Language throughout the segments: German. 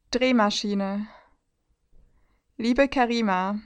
Drehmaschine. Liebe Karima,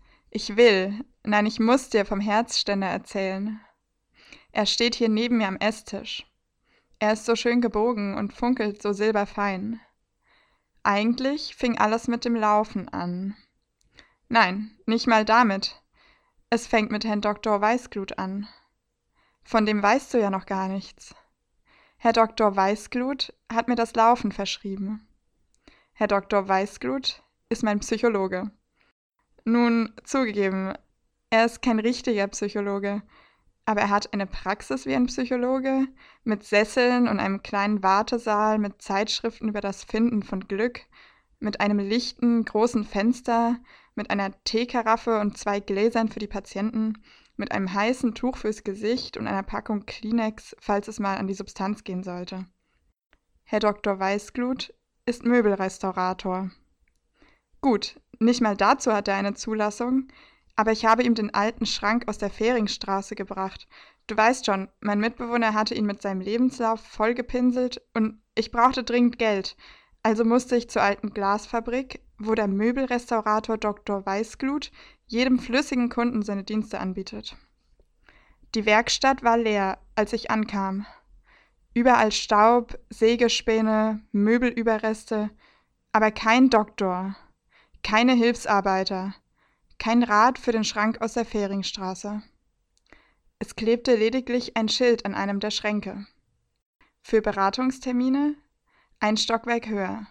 nein, ich muss dir vom Herzständer erzählen. Er steht hier neben mir am Esstisch. Er ist so schön gebogen und funkelt so silberfein. Eigentlich fing alles mit dem Laufen an. Nein, nicht mal damit. Es fängt mit Herrn Dr. Weißglut an. Von dem weißt du ja noch gar nichts. Herr Dr. Weißglut hat mir das Laufen verschrieben. Herr Dr. Weißglut ist mein Psychologe. Nun, zugegeben, er ist kein richtiger Psychologe, aber er hat eine Praxis wie ein Psychologe, mit Sesseln und einem kleinen Wartesaal mit Zeitschriften über das Finden von Glück, mit einem lichten, großen Fenster, mit einer Teekaraffe und 2 Gläsern für die Patienten, mit einem heißen Tuch fürs Gesicht und einer Packung Kleenex, falls es mal an die Substanz gehen sollte. Herr Dr. Weißglut ist Möbelrestaurator. Gut, nicht mal dazu hat er eine Zulassung, aber ich habe ihm den alten Schrank aus der Fähringstraße gebracht. Du weißt schon, mein Mitbewohner hatte ihn mit seinem Lebenslauf vollgepinselt und ich brauchte dringend Geld. Also musste ich zur alten Glasfabrik, wo der Möbelrestaurator Dr. Weißglut jedem flüssigen Kunden seine Dienste anbietet. Die Werkstatt war leer, als ich ankam. Überall Staub, Sägespäne, Möbelüberreste, aber kein Doktor, keine Hilfsarbeiter, kein Rad für den Schrank aus der Fähringstraße. Es klebte lediglich ein Schild an einem der Schränke. Für Beratungstermine 1 Stockwerk höher.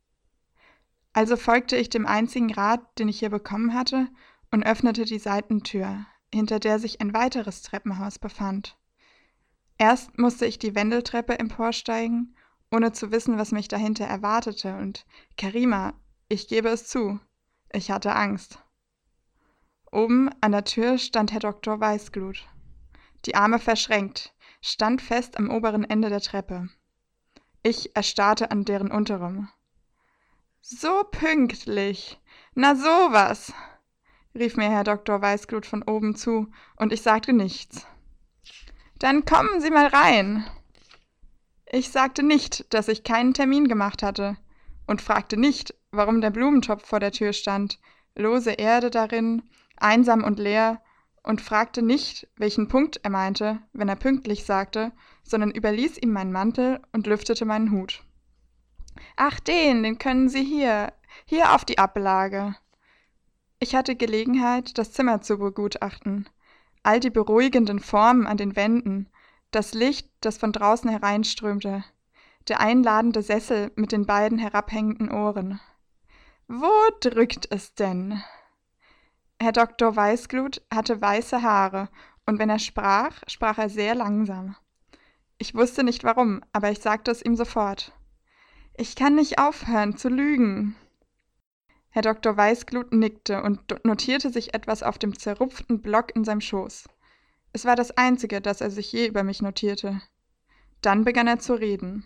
Also folgte ich dem einzigen Rat, den ich hier bekommen hatte, und öffnete die Seitentür, hinter der sich ein weiteres Treppenhaus befand. Erst musste ich die Wendeltreppe emporsteigen, ohne zu wissen, was mich dahinter erwartete, und Karima, ich gebe es zu, ich hatte Angst. Oben an der Tür stand Herr Dr. Weißglut. Die Arme verschränkt, stand fest am oberen Ende der Treppe. Ich erstarrte an deren unterem. »So pünktlich! Na sowas!« rief mir Herr Dr. Weißglut von oben zu, und ich sagte nichts. »Dann kommen Sie mal rein!« Ich sagte nicht, dass ich keinen Termin gemacht hatte, und fragte nicht, warum der Blumentopf vor der Tür stand, lose Erde darin, einsam und leer, und fragte nicht, welchen Punkt er meinte, wenn er pünktlich sagte, sondern überließ ihm meinen Mantel und lüftete meinen Hut. »Ach, den können Sie hier auf die Ablage.« Ich hatte Gelegenheit, das Zimmer zu begutachten, all die beruhigenden Formen an den Wänden, das Licht, das von draußen hereinströmte, der einladende Sessel mit den beiden herabhängenden Ohren. Wo drückt es denn? Herr Dr. Weißglut hatte weiße Haare, und wenn er sprach, sprach er sehr langsam. Ich wusste nicht warum, aber ich sagte es ihm sofort. »Ich kann nicht aufhören zu lügen.« Herr Dr. Weißglut nickte und notierte sich etwas auf dem zerrupften Block in seinem Schoß. Es war das Einzige, das er sich je über mich notierte. Dann begann er zu reden.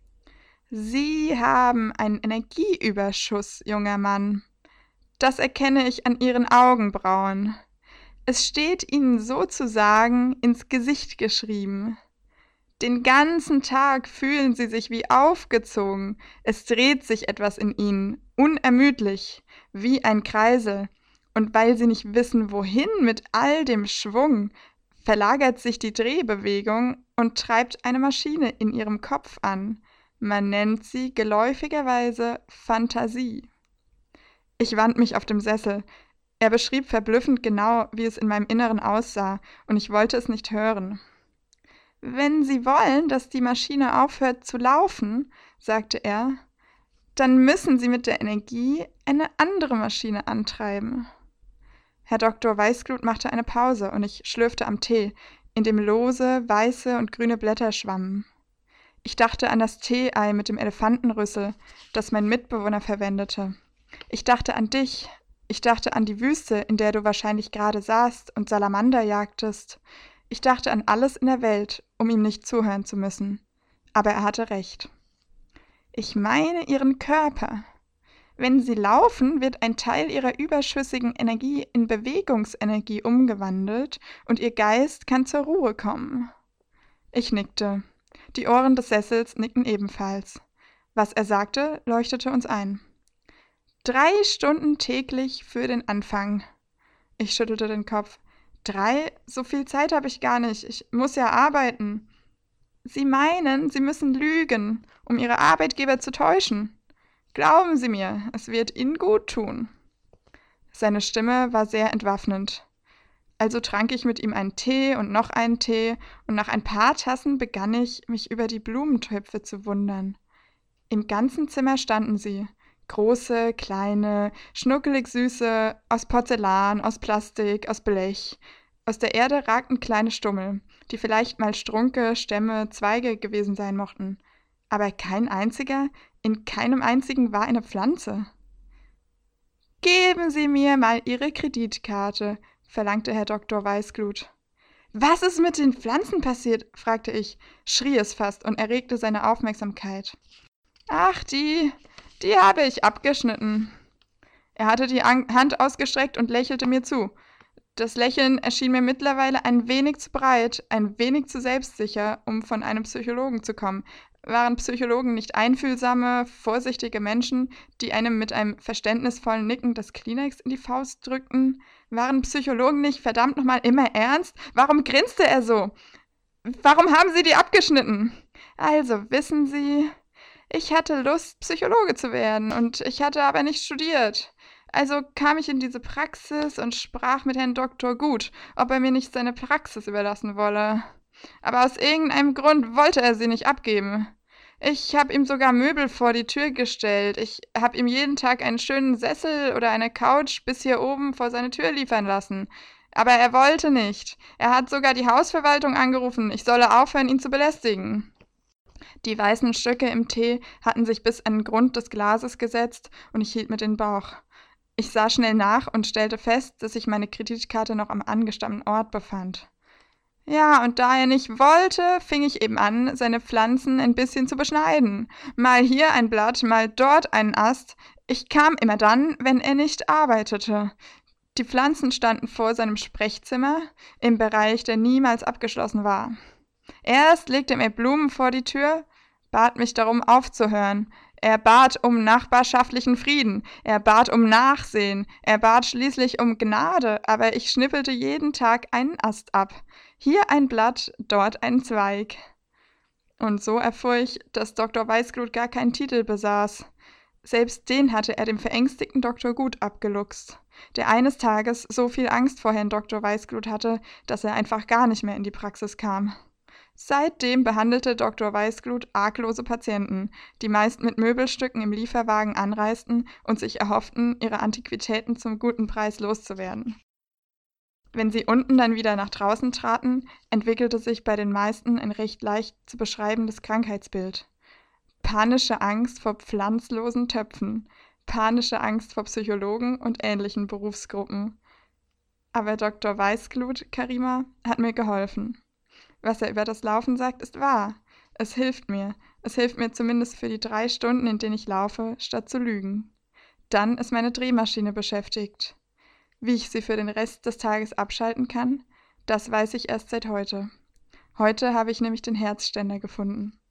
»Sie haben einen Energieüberschuss, junger Mann. Das erkenne ich an Ihren Augenbrauen. Es steht Ihnen sozusagen ins Gesicht geschrieben. Den ganzen Tag fühlen Sie sich wie aufgezogen. Es dreht sich etwas in Ihnen, unermüdlich, wie ein Kreisel. Und weil Sie nicht wissen, wohin mit all dem Schwung, verlagert sich die Drehbewegung und treibt eine Maschine in Ihrem Kopf an. Man nennt sie geläufigerweise Fantasie.« Ich wand mich auf dem Sessel. Er beschrieb verblüffend genau, wie es in meinem Inneren aussah, und ich wollte es nicht hören. »Wenn Sie wollen, dass die Maschine aufhört zu laufen«, sagte er, »dann müssen Sie mit der Energie eine andere Maschine antreiben.« Herr Dr. Weißglut machte eine Pause, und ich schlürfte am Tee, in dem lose, weiße und grüne Blätter schwammen. Ich dachte an das Tee-Ei mit dem Elefantenrüssel, das mein Mitbewohner verwendete. Ich dachte an dich. Ich dachte an die Wüste, in der du wahrscheinlich gerade saßt und Salamander jagtest. Ich dachte an alles in der Welt, um ihm nicht zuhören zu müssen. Aber er hatte recht. »Ich meine Ihren Körper. Wenn Sie laufen, wird ein Teil Ihrer überschüssigen Energie in Bewegungsenergie umgewandelt und Ihr Geist kann zur Ruhe kommen.« Ich nickte. Die Ohren des Sessels nickten ebenfalls. Was er sagte, leuchtete uns ein. 3 Stunden täglich für den Anfang. Ich schüttelte den Kopf. 3? So viel Zeit habe ich gar nicht. Ich muss ja arbeiten. Sie meinen, Sie müssen lügen, um Ihre Arbeitgeber zu täuschen. Glauben Sie mir, es wird Ihnen gut tun. Seine Stimme war sehr entwaffnend. Also trank ich mit ihm einen Tee und noch einen Tee, und nach ein paar Tassen begann ich, mich über die Blumentöpfe zu wundern. Im ganzen Zimmer standen sie. Große, kleine, schnuckelig süße, aus Porzellan, aus Plastik, aus Blech. Aus der Erde ragten kleine Stummel, die vielleicht mal Strunke, Stämme, Zweige gewesen sein mochten. Aber kein einziger, in keinem einzigen war eine Pflanze. »Geben Sie mir mal Ihre Kreditkarte«, verlangte Herr Dr. Weißglut. »Was ist mit den Pflanzen passiert?« fragte ich, schrie es fast und erregte seine Aufmerksamkeit. »Ach, die habe ich abgeschnitten.« Er hatte die Hand ausgestreckt und lächelte mir zu. Das Lächeln erschien mir mittlerweile ein wenig zu breit, ein wenig zu selbstsicher, um von einem Psychologen zu kommen. Waren Psychologen nicht einfühlsame, vorsichtige Menschen, die einem mit einem verständnisvollen Nicken das Kleenex in die Faust drückten? Waren Psychologen nicht verdammt nochmal immer ernst? Warum grinste er so? Warum haben Sie die abgeschnitten? Also, wissen Sie, ich hatte Lust, Psychologe zu werden, und ich hatte aber nicht studiert. Also kam ich in diese Praxis und sprach mit Herrn Dr. Gut, ob er mir nicht seine Praxis überlassen wolle. Aber aus irgendeinem Grund wollte er sie nicht abgeben. Ich habe ihm sogar Möbel vor die Tür gestellt. Ich habe ihm jeden Tag einen schönen Sessel oder eine Couch bis hier oben vor seine Tür liefern lassen. Aber er wollte nicht. Er hat sogar die Hausverwaltung angerufen, ich solle aufhören, ihn zu belästigen. Die weißen Stücke im Tee hatten sich bis an den Grund des Glases gesetzt, und ich hielt mir den Bauch. Ich sah schnell nach und stellte fest, dass sich meine Kreditkarte noch am angestammten Ort befand. Ja, und da er nicht wollte, fing ich eben an, seine Pflanzen ein bisschen zu beschneiden. Mal hier ein Blatt, mal dort einen Ast. Ich kam immer dann, wenn er nicht arbeitete. Die Pflanzen standen vor seinem Sprechzimmer, im Bereich, der niemals abgeschlossen war. Erst legte er mir Blumen vor die Tür, bat mich darum aufzuhören. Er bat um nachbarschaftlichen Frieden, er bat um Nachsehen, er bat schließlich um Gnade, aber ich schnippelte jeden Tag einen Ast ab. Hier ein Blatt, dort ein Zweig. Und so erfuhr ich, dass Dr. Weißglut gar keinen Titel besaß. Selbst den hatte er dem verängstigten Dr. Gut abgeluchst, der eines Tages so viel Angst vor Herrn Dr. Weißglut hatte, dass er einfach gar nicht mehr in die Praxis kam. Seitdem behandelte Dr. Weißglut arglose Patienten, die meist mit Möbelstücken im Lieferwagen anreisten und sich erhofften, ihre Antiquitäten zum guten Preis loszuwerden. Wenn sie unten dann wieder nach draußen traten, entwickelte sich bei den meisten ein recht leicht zu beschreibendes Krankheitsbild. Panische Angst vor pflanzlosen Töpfen, panische Angst vor Psychologen und ähnlichen Berufsgruppen. Aber Dr. Weißglut, Karima, hat mir geholfen. Was er über das Laufen sagt, ist wahr. Es hilft mir. Es hilft mir zumindest für die 3 Stunden, in denen ich laufe, statt zu lügen. Dann ist meine Drehmaschine beschäftigt. Wie ich sie für den Rest des Tages abschalten kann, das weiß ich erst seit heute. Heute habe ich nämlich den Herzständer gefunden.